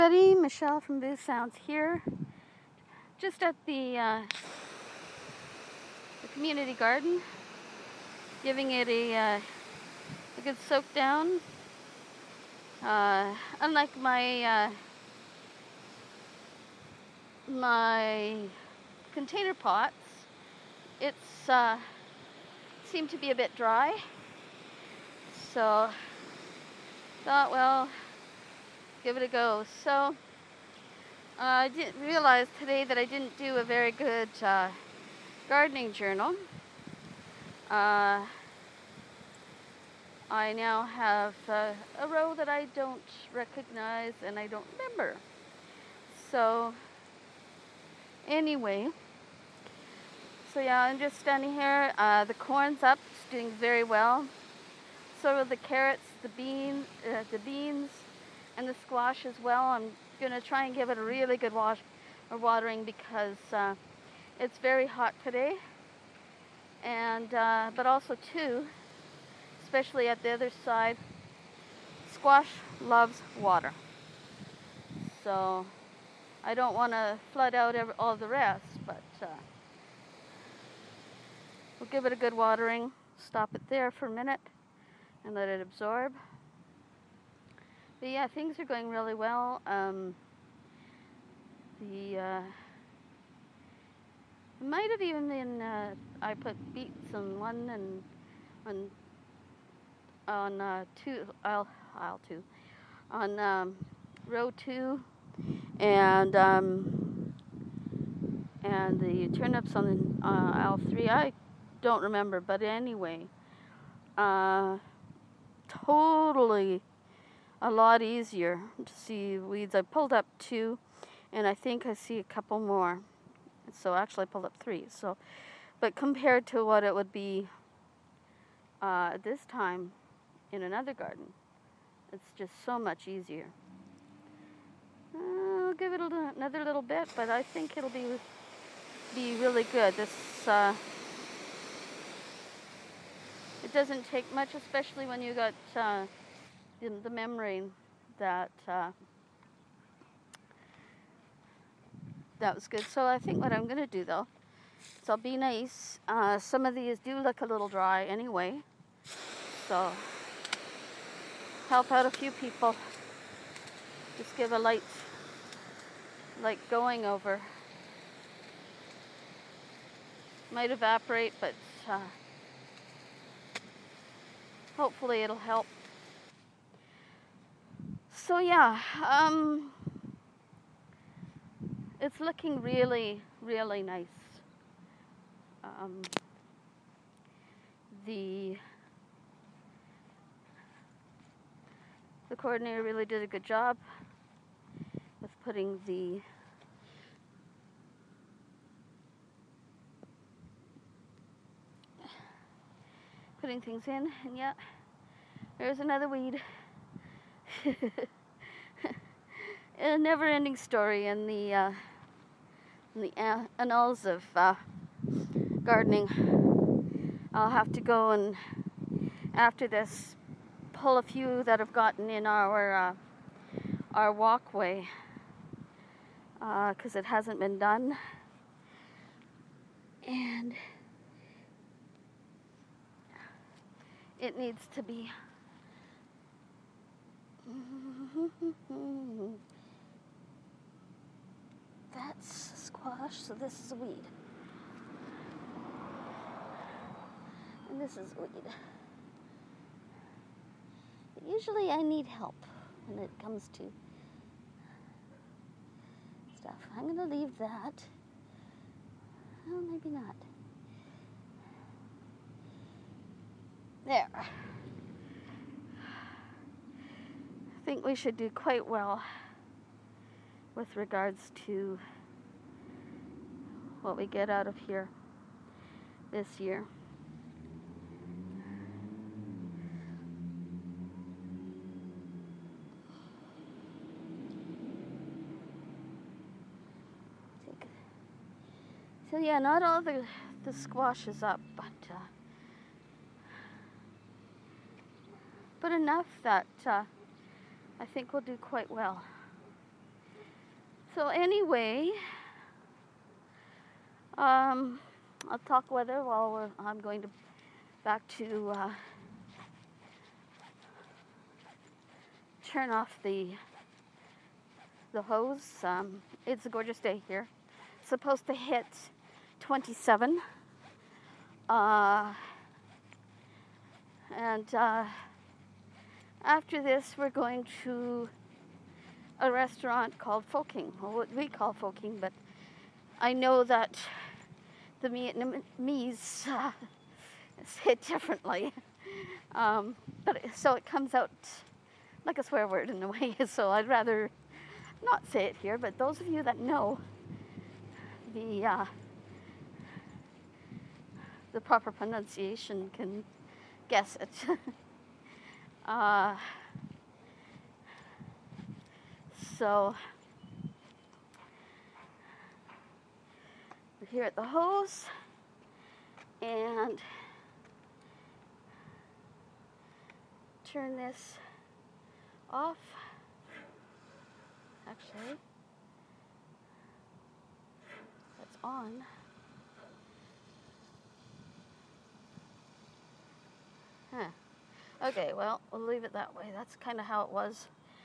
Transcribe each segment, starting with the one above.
Buddy, Michelle from Booth Sounds here, just at the community garden, giving it a good soak down. Unlike my container pots, it's seemed to be a bit dry, so thought, well, give it a go. So I didn't realize today that I didn't do a very good gardening journal. I now have a row that I don't recognize and I don't remember. So anyway, yeah, I'm just standing here. The corn's up, it's doing very well. So are the carrots, the beans, and the squash as well. I'm gonna try and give it a really good watering because it's very hot today, and but also too, especially at the other side, squash loves water. So I don't want to flood out all the rest, but we'll give it a good watering. Stop it there for a minute and let it absorb. But yeah, things are going really well. It might have even been I put beets on one and on aisle two, on row two, and the turnips on aisle three. I don't remember, but anyway, totally a lot easier to see weeds. I pulled up two, and I think I see a couple more. So actually, I pulled up three. So, but compared to what it would be this time in another garden, it's just so much easier. I'll give it another little bit, but I think it'll be really good. This it doesn't take much, especially when you got the membrane that was good. So I think what I'm going to do though is I'll be nice. Some of these do look a little dry anyway, so help out a few people. Just give a light going over. Might evaporate, but hopefully it'll help. So yeah, it's looking really, really nice. The coordinator really did a good job with putting things in, and yeah, there's another weed. A never-ending story in the annals of gardening. I'll have to go and after this pull a few that have gotten in our walkway because it hasn't been done, and it needs to be. That's a squash, so this is a weed. And this is a weed. But usually I need help when it comes to stuff. I'm going to leave that. Oh, maybe not. There. I think we should do quite well with regards to what we get out of here this year. So yeah, not all the squash is up, but enough that I think we'll do quite well. So anyway, I'll talk weather while I'm going to back to turn off the hose. It's a gorgeous day here. It's supposed to hit 27. And after this, we're going to a restaurant called Foking, or what we call Foking, but I know that the Vietnamese say it differently. So it comes out like a swear word in a way, so I'd rather not say it here, but those of you that know the proper pronunciation can guess it. So we're here at the hose, and turn this off. Actually, that's on. Okay, well, we'll leave it that way. That's kind of how it was.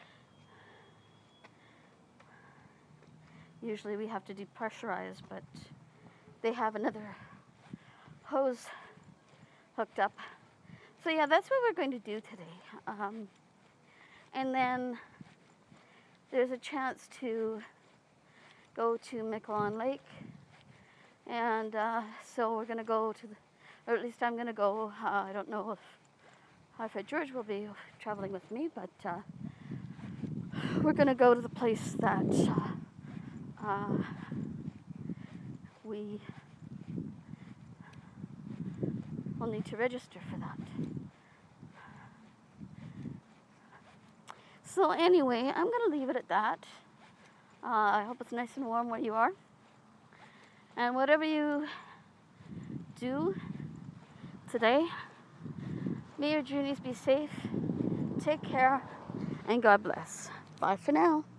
Usually we have to depressurize, but they have another hose hooked up. So yeah, that's what we're going to do today. And then there's a chance to go to Miquelon Lake. And so we're going to go to, or at least I'm going to go. I don't know if Fred George will be traveling with me, but we're going to go to the place that we will need to register for that. So anyway, I'm going to leave it at that. I hope it's nice and warm where you are. And whatever you do today, may your journeys be safe, take care, and God bless. Bye for now.